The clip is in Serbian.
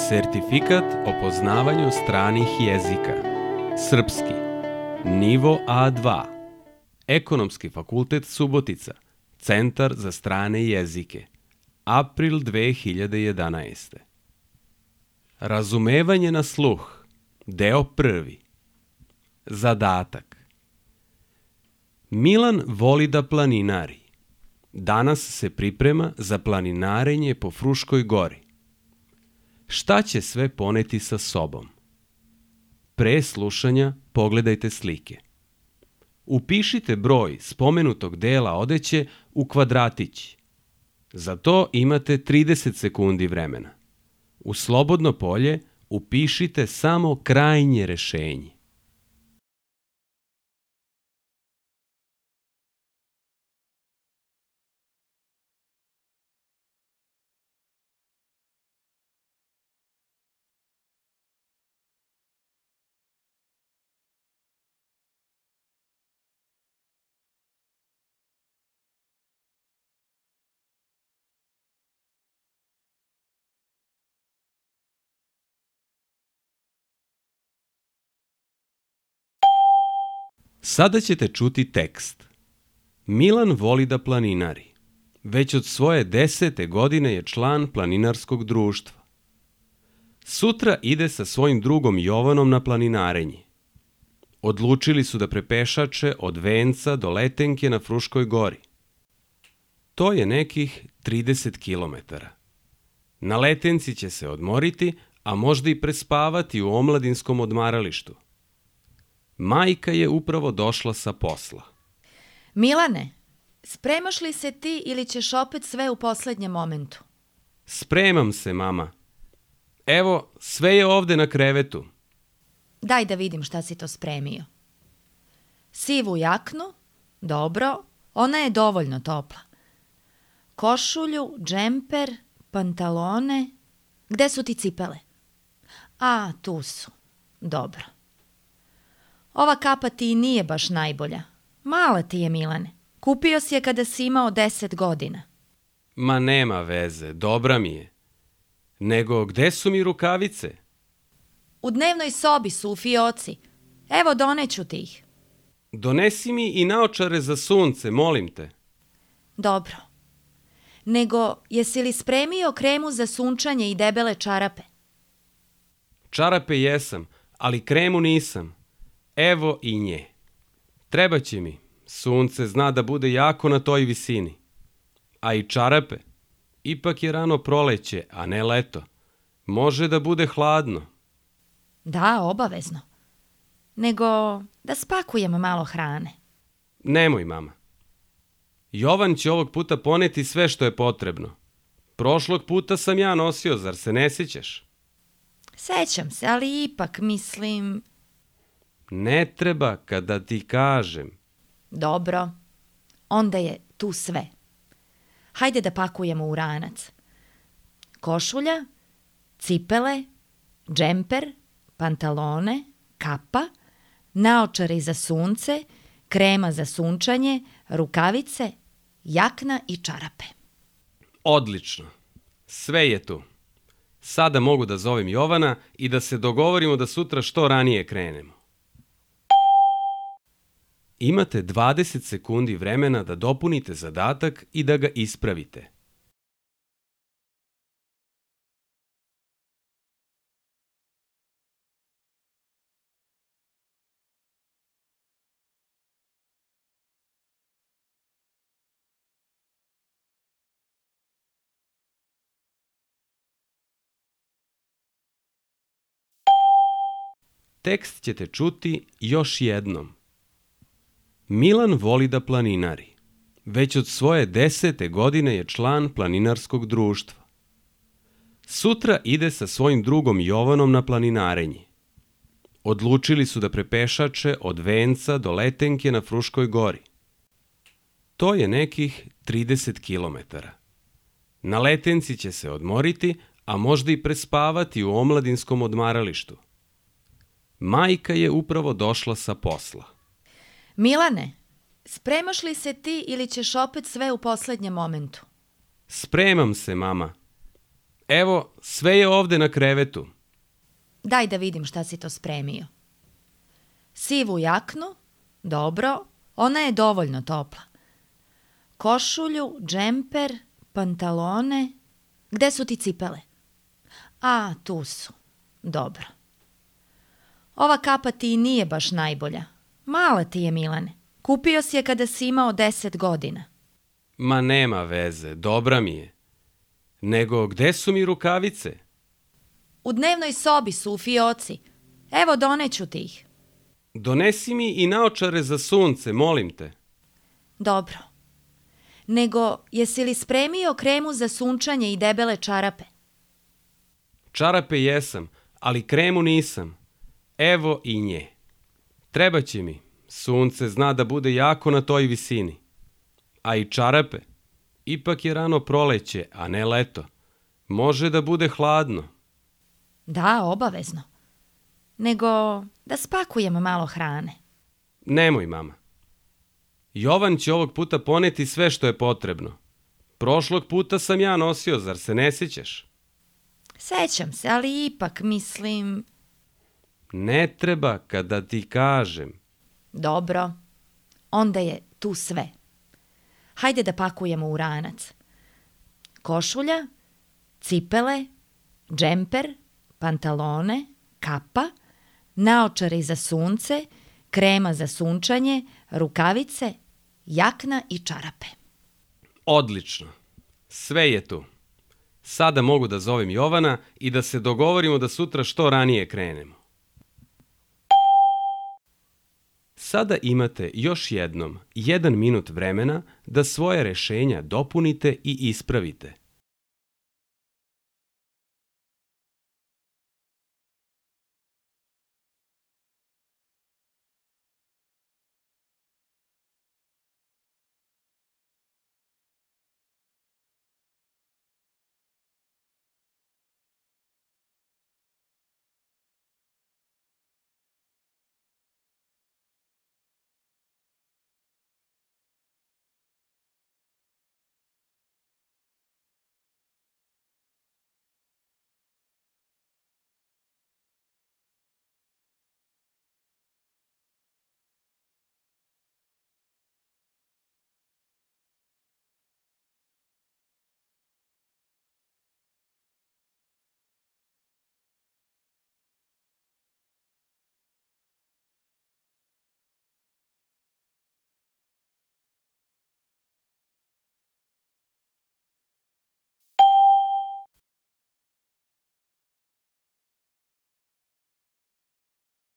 Sertifikat o poznavanju stranih jezika. Srpski. Nivo A2. Ekonomski fakultet Subotica. Centar za strane jezike. April 2011. Razumevanje na sluh. Deo 1. Zadatak. Milan voli da planinari. Danas se priprema za planinarenje po Fruškoj gori. Šta će sve poneti sa sobom? Pre slušanja pogledajte slike. Upišite broj spomenutog dela odeće u kvadratić. Za to imate 30 sekundi vremena. U slobodno polje upišite samo krajnje rešenje. Sada ćete čuti tekst. Milan voli da planinari. Već od svoje 10. godine je član planinarskog društva. Sutra ide sa svojim drugom Jovanom na planinarenje. Odlučili su da prepešače od Venca do Letenke na Fruškoj gori. To je nekih 30 kilometara. Na Letenci će se odmoriti, a možda i prespavati u omladinskom odmaralištu. Majka je upravo došla sa posla. Milane, spremaš li se ti ili ćeš opet sve u poslednjem momentu? Spremam se, mama. Evo, sve je ovde na krevetu. Daj da vidim šta si to spremio. Sivu jaknu? Dobro, ona je dovoljno topla. Košulju, džemper, pantalone. Gde su ti cipele? A, tu su. Dobro. Ova kapa ti i nije baš najbolja. Mala ti je, Milane. Kupio si je kada si imao 10 godina. Ma nema veze, dobra mi je. Nego, gde su mi rukavice? U dnevnoj sobi su u fioci. Evo, doneću ti ih. Donesi mi i naočare za sunce, molim te. Dobro. Nego, jesi li spremio kremu za sunčanje i debele čarape? Čarape jesam, ali kremu nisam. Evo i nje. Trebaće mi. Sunce zna da bude jako na toj visini. A i čarape. Ipak je rano proleće, a ne leto. Može da bude hladno. Da, obavezno. Nego da spakujem malo hrane. Nemoj, mama. Jovan će ovog puta poneti sve što je potrebno. Prošlog puta sam ja nosio, zar se ne sjećaš? Sećam se, ali ipak mislim... Ne treba kada ti kažem. Dobro, onda je tu sve. Hajde da pakujemo u ranac. Košulja, cipele, džemper, pantalone, kapa, naočari za sunce, krema za sunčanje, rukavice, jakna i čarape. Odlično. Sve je tu. Sada mogu da zovem Jovana i da se dogovorimo da sutra što ranije krenemo. Imate 20 sekundi vremena da dopunite zadatak i da ga ispravite. Tekst ćete čuti još jednom. Milan voli da planinari. Već od svoje 10. godine je član planinarskog društva. Sutra ide sa svojim drugom Jovanom na planinarenje. Odlučili su da prepešače od Venca do Letenke na Fruškoj gori. To je nekih 30 kilometara. Na Letenci će se odmoriti, a možda i prespavati u omladinskom odmaralištu. Majka je upravo došla sa posla. Milane, spremaš li se ti ili ćeš opet sve u poslednjem momentu? Spremam se, mama. Evo, sve je ovde na krevetu. Daj da vidim šta si to spremio. Sivu jaknu, dobro, ona je dovoljno topla. Košulju, džemper, pantalone. Gde su ti cipele? A, tu su. Dobro. Ova kapa ti nije baš najbolja. Mala ti je, Milane. Kupio si je kada si imao 10 godina. Ma nema veze, dobra mi je. Nego, gde su mi rukavice? U dnevnoj sobi su u fioci. Evo, doneću ti ih. Donesi mi i naočare za sunce, molim te. Dobro. Nego, jesi li spremio kremu za sunčanje i debele čarape? Čarape jesam, ali kremu nisam. Evo i nje. Trebaće mi. Sunce zna da bude jako na toj visini. A i čarape. Ipak je rano proleće, a ne leto. Može da bude hladno. Da, obavezno. Nego, da spakujem malo hrane. Nemoj, mama. Jovan će ovog puta poneti sve što je potrebno. Prošlog puta sam ja nosio, zar se ne sjećaš? Sećam se, ali ipak mislim... Ne treba kada ti kažem. Dobro, onda je tu sve. Hajde da pakujemo u ranac. Košulja, cipele, džemper, pantalone, kapa, naočari za sunce, krema za sunčanje, rukavice, jakna i čarape. Odlično. Sve je tu. Sada mogu da zovem Jovana i da se dogovorimo da sutra što ranije krenemo. Sada imate još jednom 1 minut vremena da svoje rešenja dopunite i ispravite.